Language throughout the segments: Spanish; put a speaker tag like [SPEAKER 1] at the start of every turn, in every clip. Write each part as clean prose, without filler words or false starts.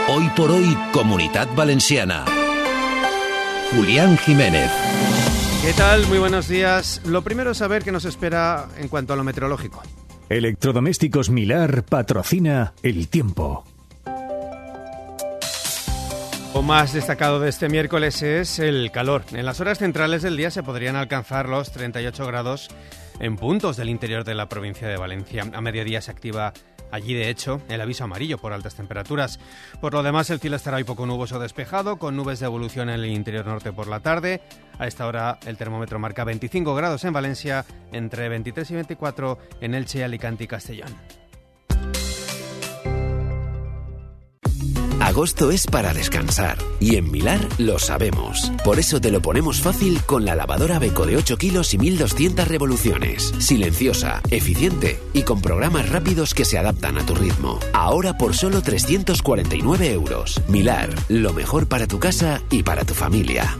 [SPEAKER 1] Hoy por hoy, Comunitat Valenciana. Julián Jiménez.
[SPEAKER 2] ¿Qué tal? Muy buenos días. Lo primero es saber qué nos espera en cuanto a lo meteorológico.
[SPEAKER 3] Electrodomésticos Milar patrocina el tiempo.
[SPEAKER 2] Lo más destacado de este miércoles es el calor. En las horas centrales del día se podrían alcanzar los 38 grados en puntos del interior de la provincia de Valencia. A mediodía se activa allí, de hecho, el aviso amarillo por altas temperaturas. Por lo demás, el cielo estará hoy poco nuboso despejado, con nubes de evolución en el interior norte por la tarde. A esta hora el termómetro marca 25 grados en Valencia, entre 23 y 24 en Elche, Alicante y Castellón.
[SPEAKER 1] Agosto es para descansar y en Milar lo sabemos. Por eso te lo ponemos fácil con la lavadora Beko de 8 kilos y 1200 revoluciones. Silenciosa, eficiente y con programas rápidos que se adaptan a tu ritmo. Ahora por solo 349 euros. Milar, lo mejor para tu casa y para tu familia.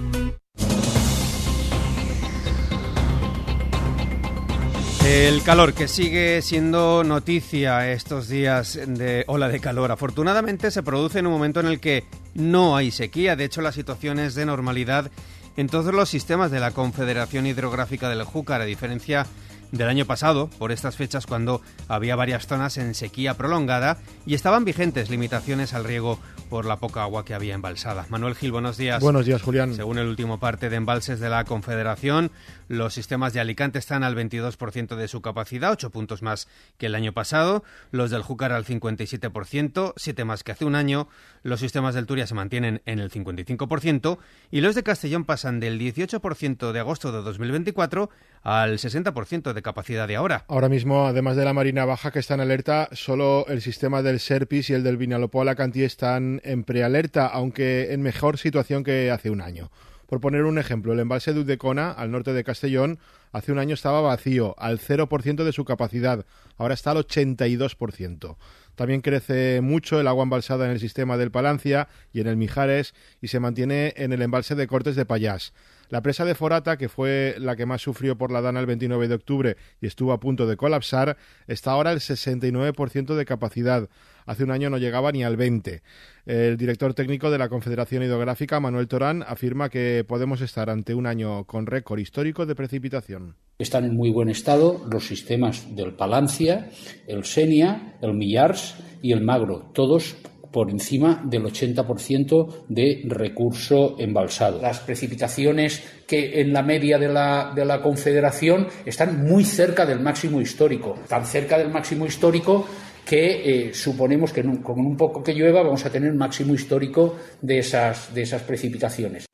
[SPEAKER 2] El calor que sigue siendo noticia estos días de ola de calor. Afortunadamente se produce en un momento en el que no hay sequía. De hecho, la situación es de normalidad en todos los sistemas de la Confederación Hidrográfica del Júcar, a diferencia del año pasado, por estas fechas cuando había varias zonas en sequía prolongada y estaban vigentes limitaciones al riego por la poca agua que había embalsada. Manuel Gil, buenos días.
[SPEAKER 4] Buenos días, Julián.
[SPEAKER 2] Según el último parte de embalses de la Confederación, los sistemas de Alicante están al 22% de su capacidad, 8 puntos más que el año pasado, los del Júcar al 57%, 7 más que hace un año, los sistemas del Turia se mantienen en el 55% y los de Castellón pasan del 18% de agosto de 2024 al 60% de capacidad de ahora.
[SPEAKER 4] Ahora mismo, además de la Marina Baja que está en alerta, solo el sistema del Serpis y el del Vinalopó Alacantí están en prealerta, aunque en mejor situación que hace un año. Por poner un ejemplo, el embalse de Udecona, al norte de Castellón, hace un año estaba vacío, al 0% de su capacidad, ahora está al 82%. También crece mucho el agua embalsada en el sistema del Palancia y en el Mijares y se mantiene en el embalse de Cortes de Pallás. La presa de Forata, que fue la que más sufrió por la dana el 29 de octubre y estuvo a punto de colapsar, está ahora al 69% de capacidad. Hace un año no llegaba ni al 20%. El director técnico de la Confederación Hidrográfica, Manuel Torán, afirma que podemos estar ante un año con récord histórico de precipitación.
[SPEAKER 5] Están en muy buen estado los sistemas del Palancia, el Senia, el Millars y el Magro, todos por encima del 80% de recurso embalsado. Las precipitaciones que en la media de la Confederación están muy cerca del máximo histórico, tan cerca del máximo histórico que suponemos que con un poco que llueva vamos a tener un máximo histórico de esas precipitaciones.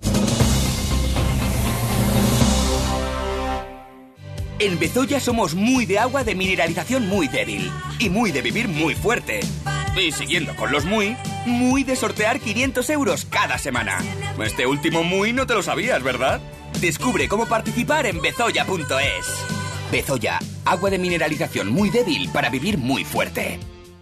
[SPEAKER 6] En Bezoya somos muy de agua de mineralización muy débil y muy de vivir muy fuerte. Y siguiendo con los muy de sortear 500 euros cada semana. Este último muy no te lo sabías, ¿verdad? Descubre cómo participar en bezoya.es. Bezoya, agua de mineralización muy débil para vivir muy fuerte.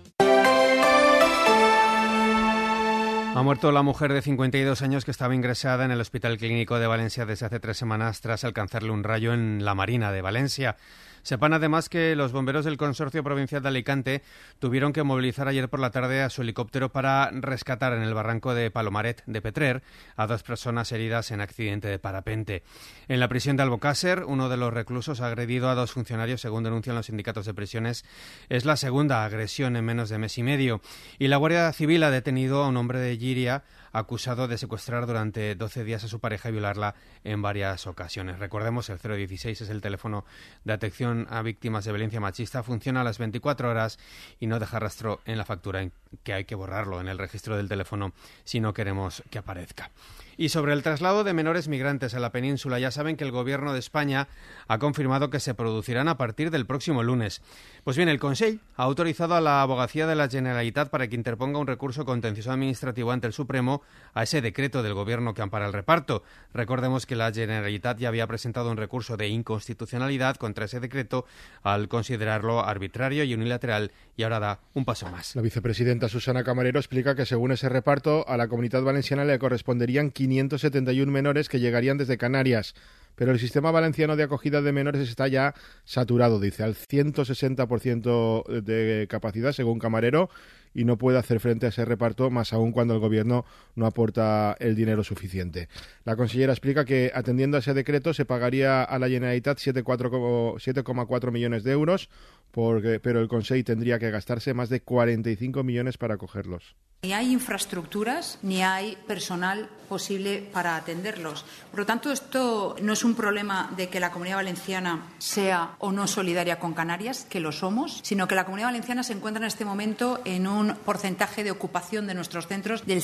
[SPEAKER 2] Ha muerto la mujer de 52 años que estaba ingresada en el Hospital Clínico de Valencia desde hace 3 semanas tras alcanzarle un rayo en la Marina de Valencia. Sepan además que los bomberos del Consorcio Provincial de Alicante tuvieron que movilizar ayer por la tarde a su helicóptero para rescatar en el barranco de Palomaret de Petrer a 2 personas heridas en accidente de parapente. En la prisión de Albocàsser, uno de los reclusos ha agredido a 2 funcionarios, según denuncian los sindicatos de prisiones. Es la segunda agresión en menos de mes y medio. Y la Guardia Civil ha detenido a un hombre de Llíria acusado de secuestrar durante 12 días a su pareja y violarla en varias ocasiones. Recordemos, el 016 es el teléfono de atención a víctimas de violencia machista. Funciona a las 24 horas y no deja rastro en la factura, en que hay que borrarlo en el registro del teléfono si no queremos que aparezca. Y sobre el traslado de menores migrantes a la península, ya saben que el Gobierno de España ha confirmado que se producirán a partir del próximo lunes. Pues bien, el Consell ha autorizado a la Abogacía de la Generalitat para que interponga un recurso contencioso administrativo ante el Supremo a ese decreto del Gobierno que ampara el reparto. Recordemos que la Generalitat ya había presentado un recurso de inconstitucionalidad contra ese decreto al considerarlo arbitrario y unilateral, y ahora da un paso más.
[SPEAKER 4] La vicepresidenta Susana Camarero explica que según ese reparto a la Comunitat Valenciana le corresponderían 571 menores que llegarían desde Canarias, pero el sistema valenciano de acogida de menores está ya saturado, dice, al 160% de capacidad, según Camarero, y no puede hacer frente a ese reparto, más aún cuando el gobierno no aporta el dinero suficiente. La consellera explica que, atendiendo a ese decreto, se pagaría a la Generalitat 7,4 millones de euros, pero el Consell tendría que gastarse más de 45 millones para acogerlos.
[SPEAKER 7] Ni hay infraestructuras ni hay personal posible para atenderlos. Por lo tanto, esto no es un problema de que la Comunidad Valenciana sea o no solidaria con Canarias, que lo somos, sino que la Comunidad Valenciana se encuentra en este momento en un porcentaje de ocupación de nuestros centros del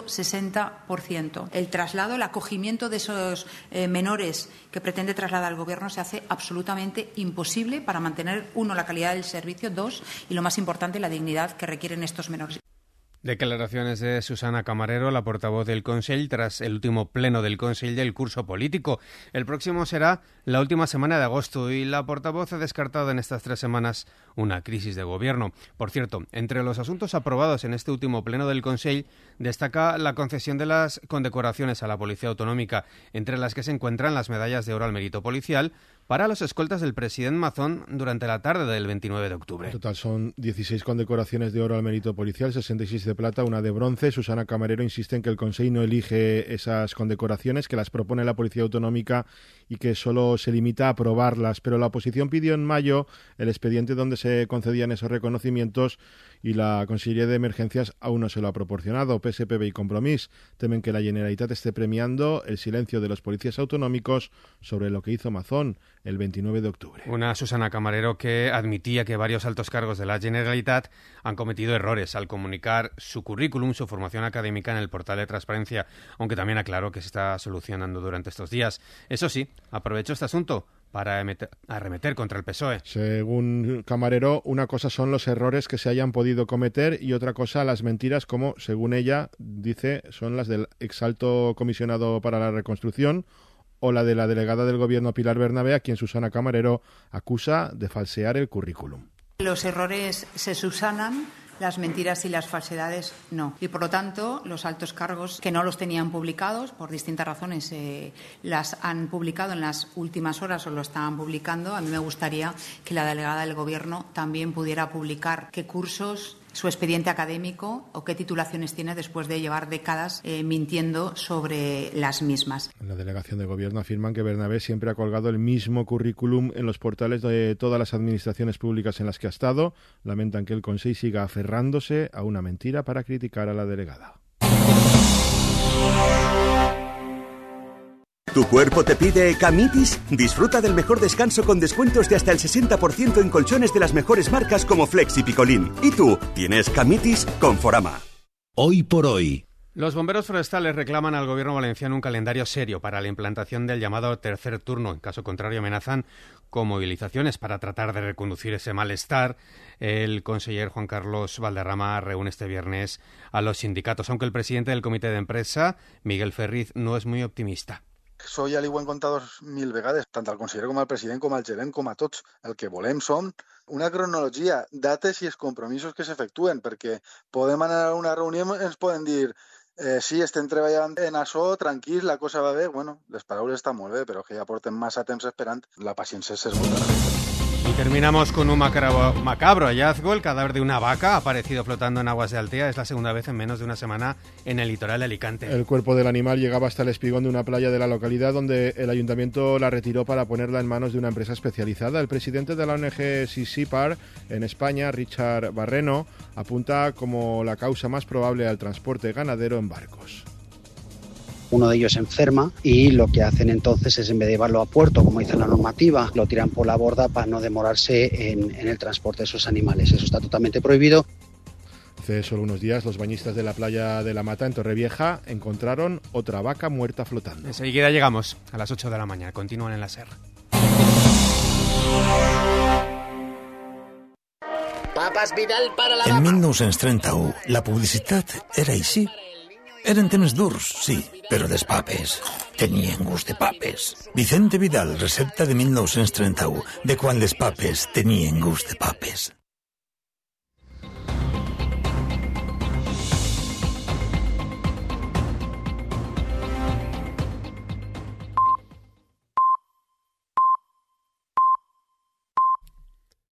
[SPEAKER 7] 160%. El traslado, el acogimiento de esos menores que pretende trasladar el Gobierno se hace absolutamente imposible para mantener, uno, la calidad del servicio, dos, y lo más importante, la dignidad que requieren estos menores.
[SPEAKER 2] Declaraciones de Susana Camarero, la portavoz del Consell, tras el último pleno del Consell del curso político. El próximo será la última semana de agosto y la portavoz ha descartado en estas 3 semanas una crisis de gobierno. Por cierto, entre los asuntos aprobados en este último pleno del Consell destaca la concesión de las condecoraciones a la Policía Autonómica, entre las que se encuentran las medallas de oro al mérito policial para los escoltas del presidente Mazón durante la tarde del 29 de octubre.
[SPEAKER 4] En total son 16 condecoraciones de oro al mérito policial, 66 de plata, una de bronce. Susana Camarero insiste en que el Consell no elige esas condecoraciones, que las propone la Policía Autonómica y que solo se limita a aprobarlas. Pero la oposición pidió en mayo el expediente donde se concedían esos reconocimientos y la Consellería de Emergencias aún no se lo ha proporcionado. PSPB y Compromís temen que la Generalitat esté premiando el silencio de los policías autonómicos sobre lo que hizo Mazón el 29 de octubre.
[SPEAKER 2] Una Susana Camarero que admitía que varios altos cargos de la Generalitat han cometido errores al comunicar su currículum, su formación académica en el portal de transparencia, aunque también aclaró que se está solucionando durante estos días. Eso sí, aprovechó este asunto para arremeter contra el PSOE.
[SPEAKER 4] Según Camarero, una cosa son los errores que se hayan podido cometer y otra cosa las mentiras, como, según ella, dice, son las del exalto comisionado para la reconstrucción o la de la delegada del Gobierno Pilar Bernabé, a quien Susana Camarero acusa de falsear el currículum.
[SPEAKER 7] Los errores se subsanan, las mentiras y las falsedades no. Y por lo tanto, los altos cargos que no los tenían publicados, por distintas razones, las han publicado en las últimas horas o lo estaban publicando. A mí me gustaría que la delegada del Gobierno también pudiera publicar qué cursos, su expediente académico o qué titulaciones tiene después de llevar décadas mintiendo sobre las mismas.
[SPEAKER 4] En la delegación de Gobierno afirman que Bernabé siempre ha colgado el mismo currículum en los portales de todas las administraciones públicas en las que ha estado. Lamentan que el Consell siga aferrándose a una mentira para criticar a la delegada.
[SPEAKER 8] ¿Tu cuerpo te pide Camitis? Disfruta del mejor descanso con descuentos de hasta el 60% en colchones de las mejores marcas como Flex y Picolín. ¿Y tú? ¿Tienes Camitis? Conforama.
[SPEAKER 9] Hoy por hoy.
[SPEAKER 2] Los bomberos forestales reclaman al gobierno valenciano un calendario serio para la implantación del llamado tercer turno. En caso contrario, amenazan con movilizaciones para tratar de reconducir ese malestar. El conseller Juan Carlos Valderrama reúne este viernes a los sindicatos, aunque el presidente del comité de empresa, Miguel Ferriz, no es muy optimista.
[SPEAKER 10] Això ja li ho hem contat 1000 vegades, tant al conseller com al president com al gerent com a tots. El que volem són una cronologia, dates i els compromisos que s'efectuen, perquè podem anar a una reunió i ens poden dir sí, estem treballant en això, tranquil, la cosa va bé. Bueno, les paraules estan molt bé, però que ja portem massa temps esperant, la paciència s'esgota.
[SPEAKER 2] Y terminamos con un macabro hallazgo. El cadáver de una vaca ha aparecido flotando en aguas de Altea. Es la segunda vez en menos de una semana en el litoral de Alicante.
[SPEAKER 4] El cuerpo del animal llegaba hasta el espigón de una playa de la localidad, donde el ayuntamiento la retiró para ponerla en manos de una empresa especializada. El presidente de la ONG Sisipar en España, Richard Barreno, apunta como la causa más probable al transporte ganadero en barcos.
[SPEAKER 11] Uno de ellos se enferma y lo que hacen entonces es, en vez de llevarlo a puerto, como dice la normativa, lo tiran por la borda para no demorarse en el transporte de esos animales. Eso está totalmente prohibido.
[SPEAKER 4] Hace solo unos días, los bañistas de la playa de La Mata, en Torrevieja, encontraron otra vaca muerta flotando.
[SPEAKER 2] Enseguida llegamos a las 8 de la mañana. Continúan en la SER.
[SPEAKER 12] Papas Vidal para la
[SPEAKER 9] En 1931, la publicitat era així. Eren temps durs, sí, però dels papes. Tenien gust de papes. Vicente Vidal, recepta de 1931, de quan les papes tenien gust de papes.